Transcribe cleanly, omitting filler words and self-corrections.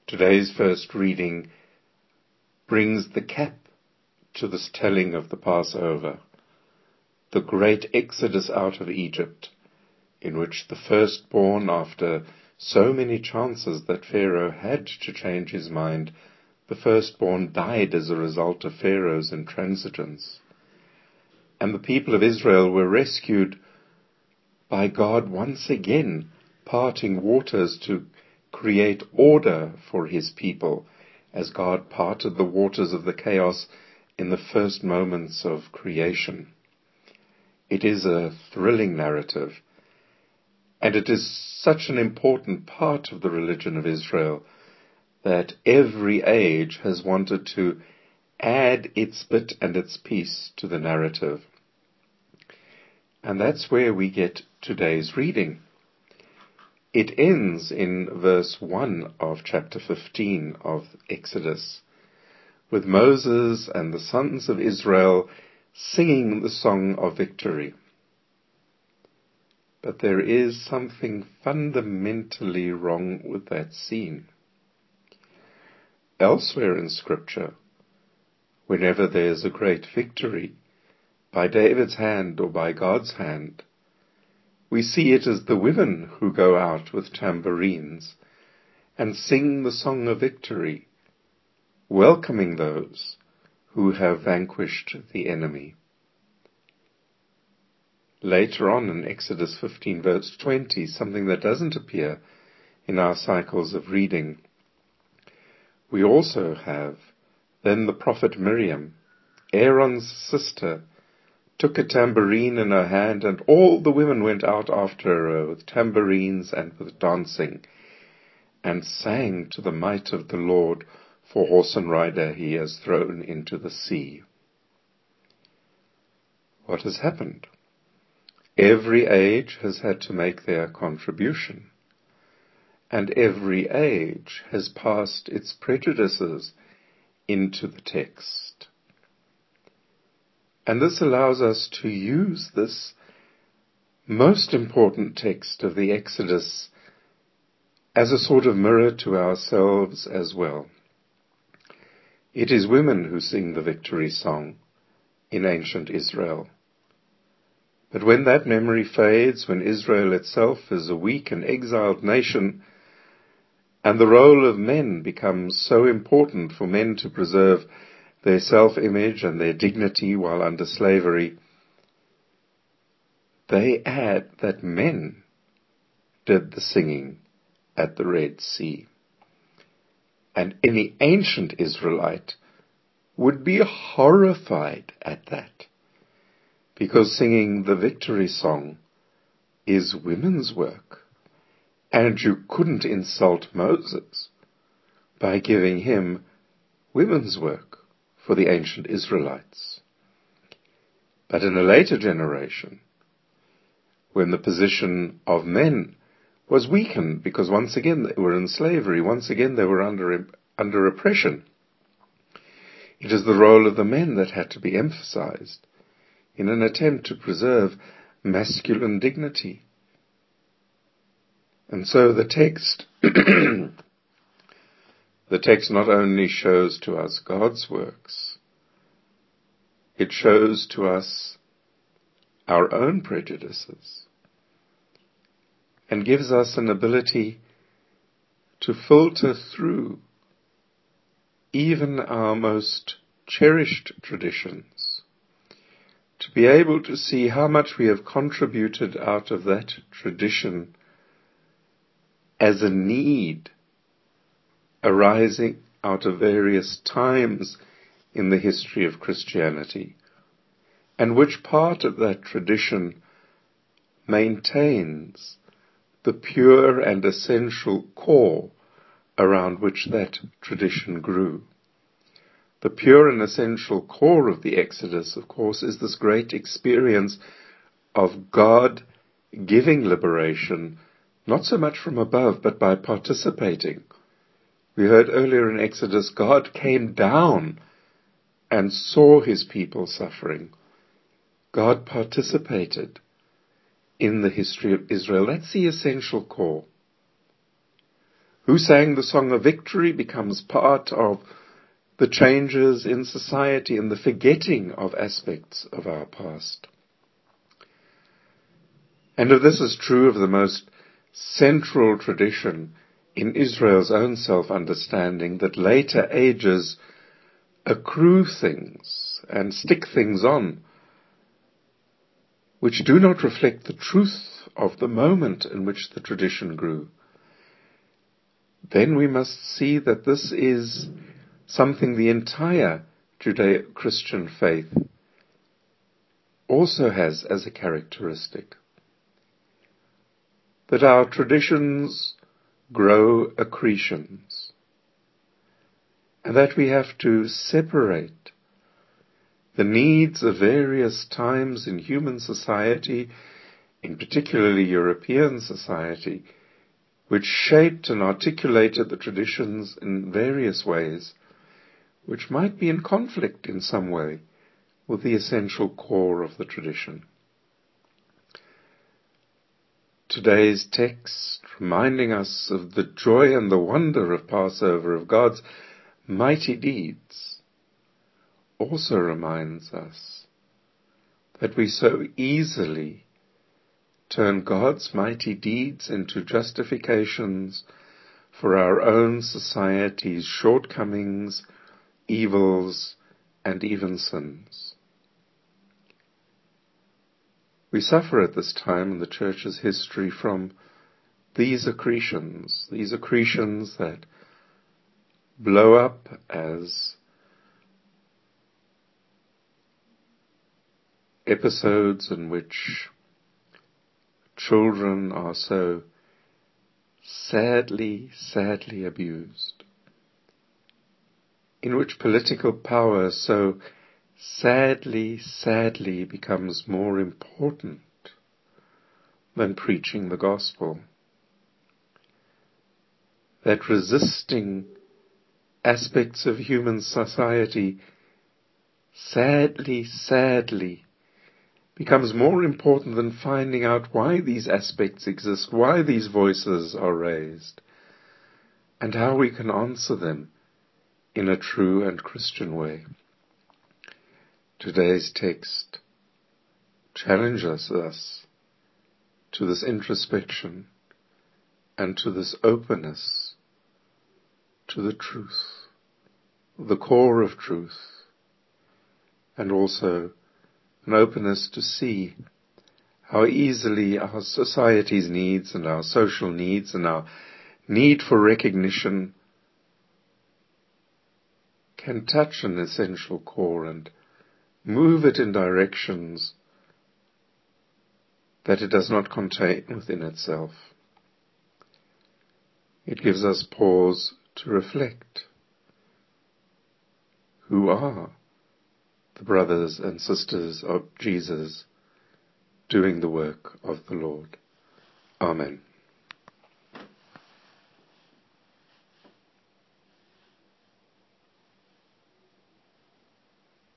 Today's first reading brings the cap to this telling of the Passover, the great exodus out of Egypt, in which the firstborn, after so many chances that Pharaoh had to change his mind, the firstborn died as a result of Pharaoh's intransigence. And the people of Israel were rescued by God once again parting waters to create order for his people, as God parted the waters of the chaos in the first moments of creation. It is a thrilling narrative, and it is such an important part of the religion of Israel that every age has wanted to add its bit and its piece to the narrative. And that's where we get today's reading. It ends in verse 1 of chapter 15 of Exodus, with Moses and the sons of Israel singing the song of victory. But there is something fundamentally wrong with that scene. Elsewhere in Scripture, whenever there is a great victory, by David's hand or by God's hand, we see it as the women who go out with tambourines and sing the song of victory, welcoming those who have vanquished the enemy. Later on in Exodus 15 verse 20, something that doesn't appear in our cycles of reading, we also have, then the prophet Miriam, Aaron's sister, took a tambourine in her hand, and all the women went out after her with tambourines and with dancing, and sang to the might of the Lord, for horse and rider he has thrown into the sea. What has happened? Every age has had to make their contribution, and every age has passed its prejudices into the text. And this allows us to use this most important text of the Exodus as a sort of mirror to ourselves as well. It is women who sing the victory song in ancient Israel. But when that memory fades, when Israel itself is a weak and exiled nation, and the role of men becomes so important for men to preserve their self-image and their dignity while under slavery, they add that men did the singing at the Red Sea. And any ancient Israelite would be horrified at that, because singing the victory song is women's work, and you couldn't insult Moses by giving him women's work for the ancient Israelites. But in a later generation, when the position of men was weakened, because once again they were in slavery, once again they were under oppression, it is the role of the men that had to be emphasized in an attempt to preserve masculine dignity. And so the text the text not only shows to us God's works, it shows to us our own prejudices and gives us an ability to filter through even our most cherished traditions, to be able to see how much we have contributed out of that tradition as a need arising out of various times in the history of Christianity, and which part of that tradition maintains the pure and essential core around which that tradition grew. The pure and essential core of the Exodus, of course, is this great experience of God giving liberation, not so much from above, but by participating. We heard earlier in Exodus, God came down and saw his people suffering. God participated in the history of Israel. That's the essential core. Who sang the song of victory becomes part of the changes in society and the forgetting of aspects of our past. And if this is true of the most central tradition in Israel's own self-understanding, that later ages accrue things and stick things on which do not reflect the truth of the moment in which the tradition grew, then we must see that this is something the entire Judeo-Christian faith also has as a characteristic. That our traditions grow accretions, and that we have to separate the needs of various times in human society, in particularly European society, which shaped and articulated the traditions in various ways, which might be in conflict in some way with the essential core of the tradition. Today's text, reminding us of the joy and the wonder of Passover, of God's mighty deeds, also reminds us that we so easily turn God's mighty deeds into justifications for our own society's shortcomings, evils, and even sins. We suffer at this time in the Church's history from these accretions that blow up as episodes in which children are so sadly abused, in which political power so sadly becomes more important than preaching the gospel, that resisting aspects of human society sadly becomes more important than finding out why these aspects exist, why these voices are raised, and how we can answer them in a true and Christian way. Today's text challenges us to this introspection and to this openness to the truth, the core of truth, and also an openness to see how easily our society's needs and our social needs and our need for recognition can touch an essential core and move it in directions that it does not contain within itself. It gives us pause to reflect. Who are the brothers and sisters of Jesus doing the work of the Lord? Amen.